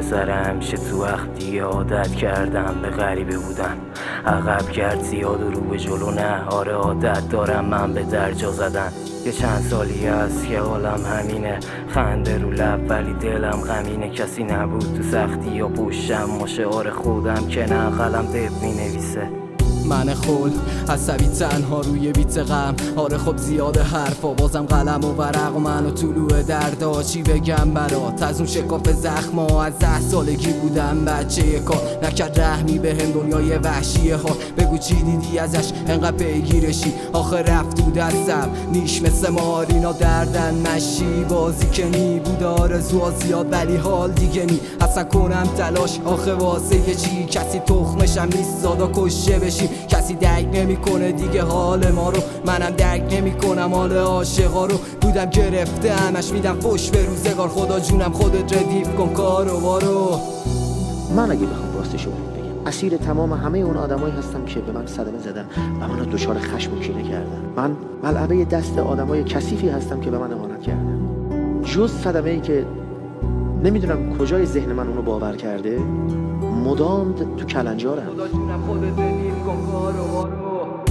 سر همیشه تو وقتی عادت کردم به غریبه بودن، عقب گرد زیاد و رو به جلو نه. آره عادت دارم من به درجا زدن. یه چند سالی هست که حالم همینه، خنده رو لب ولی دلم غمینه. کسی نبود تو سختی یا پشتم مشعار خودم که نه قلم دب می نویسه. من خل عصبی تنها روی بیت غم. آره خب زیاده حرفا بازم قلم و ورق و من و طلوع دردا. چی بگم برات از اون شکاف زخما؟ از 10 سالگی بودم بچه کار، نکرد رحمی به هم دنیای وحشیه ها. بگو چی دیدی ازش انقدر پیگیرشی؟ آخه رفت تو دستم نیش مثل مارینا دردن مشی. بازی که نی بود آرزوها زیاد ولی حال دیگه نی. اصلا کنم تلاش آخه واسه یه چی؟ کسی تخمشم نیست زادا کشه بشی. کسی درک نمیکنه دیگه حال ما رو، منم درک نمیکنم حال عاشقا رو. بودم گرفته همش میدم فش به روزگار. خدا جونم خودت ردیف کن کارو بارو. من اگه بخوام راستشو بگم اسیر تمام همه اون آدمایی هستم که به من صدمه زدن و منو دچار خشم و کینه کردن. من ملعبه دست آدمای کثیفی هستم که به من اهانت کردن. جز صدمه‌ای که نمیدونم کجای ذهن من اونو باور کرده، مدام تو کلنجارم. خدا جونم خودت ردیف کن کارو بارو.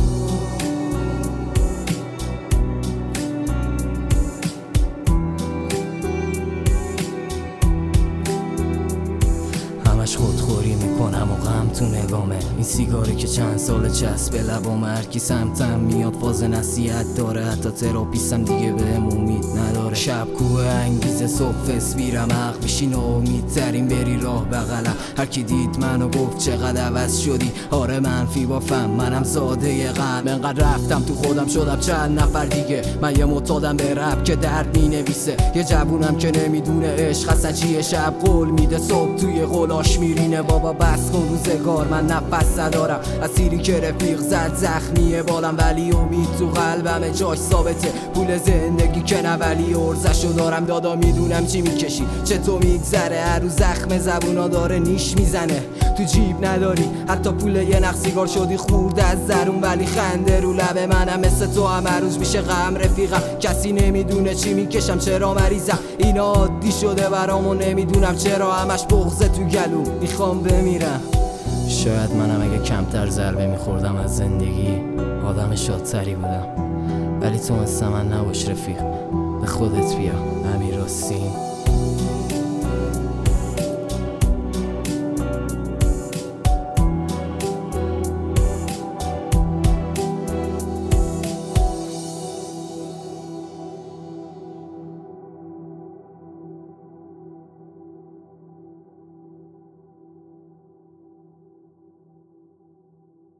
همش خودخوری میکنم و غم تو نگامه. این سیگاری که چند سال چسب لبام، هر کی سمتم میاد فاز نصیحت داره. حتی تراپیستم دیگه بهم امید نداره. شب کوه انگیزه صبح فس میرم حق بیشی ناامیدترین بری راه بغلم. هر کی دید منو گفت چقدر عوض شدی. آره منفی بافم منم ساده غم. انقدر رفتم تو خودم شدم چند نفر دیگه. من یه معتادم به رپ که درد مینویسه. یه جوونم که نمیدونه عشق اصلا چیه. شب قول میده صبح توی قولاش میرینه. بابا بس کن روزگار من نفس ندارم. اسیری که رفیق زد زخمیه بالم ولی امید تو قلبم جاش ثابته. پول زندگی که نه ولی ارزشو دارم. دادا میدونم چی میکشی چطور میگذره. هر روز زخم زبونا داره نیش میزنه. تو جیب نداری حتی پول یه نخ سیگار. شدی خورده از درون ولی خنده رو لب منم. مثل تو هم هر روز میشه غم رفیقم. کسی نمیدونه چی میکشم چرا مریضم. اینا عادی شده برام و نمیدونم چرا. همش بغضه تو گلو میخوام بمیرم. شاید منم اگه کمتر ضربه میخوردم از زندگی آدم شادتری بودم. ولی تو مثل من نباش رفیق، به خودت بیا. امیر حسین.